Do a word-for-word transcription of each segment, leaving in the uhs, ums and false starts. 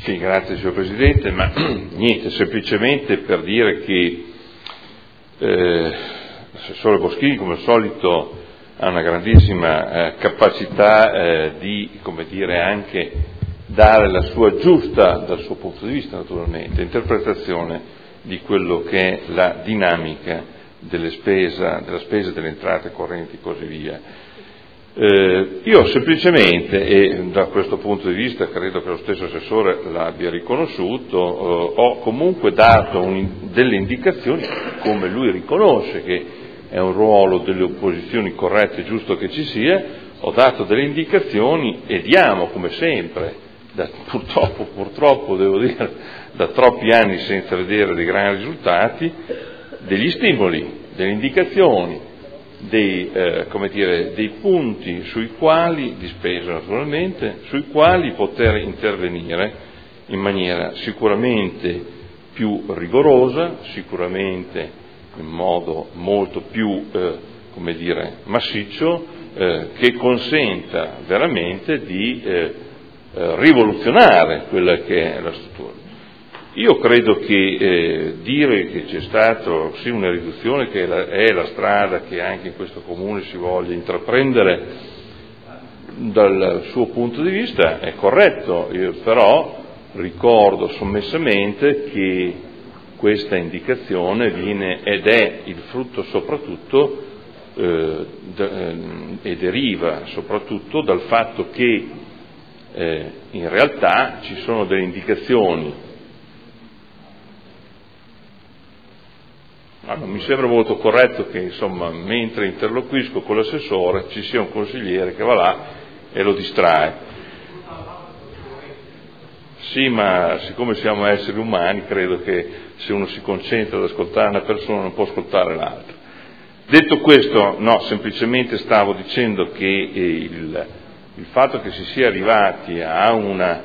Sì, grazie signor Presidente, ma niente, semplicemente per dire che eh, l'assessore Boschini come al solito ha una grandissima eh, capacità eh, di, come dire, anche dare la sua giusta, dal suo punto di vista naturalmente, interpretazione di quello che è la dinamica delle spesa, della spesa, delle entrate correnti e così via. Eh, io semplicemente, e da questo punto di vista credo che lo stesso assessore l'abbia riconosciuto, eh, ho comunque dato un, delle indicazioni, come lui riconosce che è un ruolo delle opposizioni corretto e giusto che ci sia, ho dato delle indicazioni e diamo come sempre, da, purtroppo, purtroppo devo dire, da troppi anni senza vedere dei grandi risultati, degli stimoli, delle indicazioni, dei, eh, come dire, dei punti sui quali, di spesa naturalmente, sui quali poter intervenire in maniera sicuramente più rigorosa, sicuramente in modo molto più, eh, come dire, massiccio, eh, che consenta veramente di eh, eh, rivoluzionare quella che è la struttura. Io credo che eh, dire che c'è stata sì una riduzione, che è la, è la strada che anche in questo Comune si voglia intraprendere dal suo punto di vista, è corretto. Io però ricordo sommessamente che questa indicazione viene ed è il frutto soprattutto eh, de, e deriva soprattutto dal fatto che eh, in realtà ci sono delle indicazioni. Ma non mi sembra molto corretto che, insomma, mentre interloquisco con l'assessore ci sia un consigliere che va là e lo distrae. Sì, ma siccome siamo esseri umani, credo che se uno si concentra ad ascoltare una persona non può ascoltare l'altra. Detto questo, no, semplicemente stavo dicendo che il, il fatto che si sia arrivati a una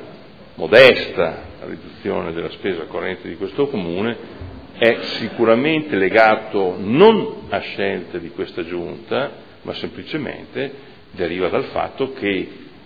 modesta riduzione della spesa corrente di questo Comune è sicuramente legato non a scelte di questa Giunta, ma semplicemente deriva dal fatto che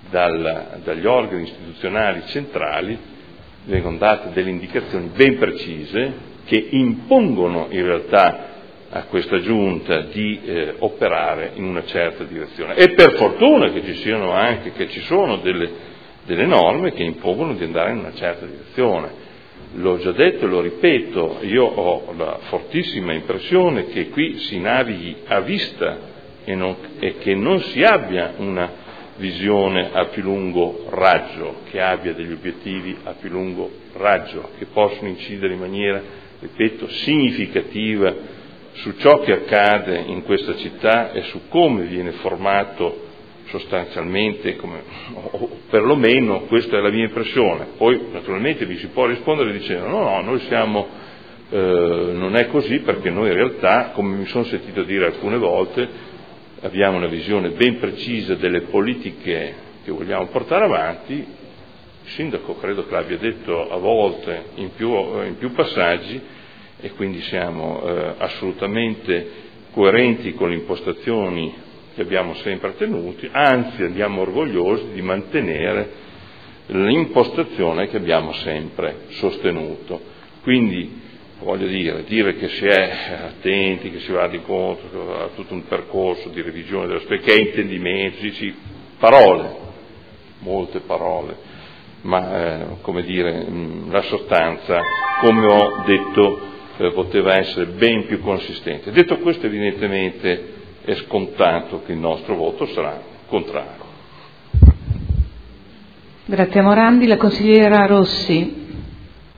dal, dagli organi istituzionali centrali vengono date delle indicazioni ben precise che impongono in realtà a questa Giunta di eh, operare in una certa direzione. E per fortuna che ci siano anche, che ci sono delle, delle norme che impongono di andare in una certa direzione. L'ho già detto e lo ripeto, io ho la fortissima impressione che qui si navighi a vista e, non, e che non si abbia una visione a più lungo raggio, che abbia degli obiettivi a più lungo raggio, che possono incidere in maniera, ripeto, significativa su ciò che accade in questa città e su come viene formato sostanzialmente, come, o perlomeno questa è la mia impressione. Poi naturalmente vi si può rispondere dicendo no, no, noi siamo, eh, non è così, perché noi in realtà, come mi sono sentito dire alcune volte, abbiamo una visione ben precisa delle politiche che vogliamo portare avanti. Il sindaco credo che l'abbia detto a volte in più, in più passaggi, e quindi siamo eh, assolutamente coerenti con le impostazioni che abbiamo sempre tenuti, anzi andiamo orgogliosi di mantenere l'impostazione che abbiamo sempre sostenuto. Quindi voglio dire, dire che si è attenti, che si va di incontro a tutto un percorso di revisione della spesa, che è intendimento, sì, sì, parole, molte parole, ma eh, come dire, mh, la sostanza, come ho detto, eh, poteva essere ben più consistente. Detto questo, evidentemente è scontato che il nostro voto sarà contrario. Grazie a Morandi. La consigliera Rossi.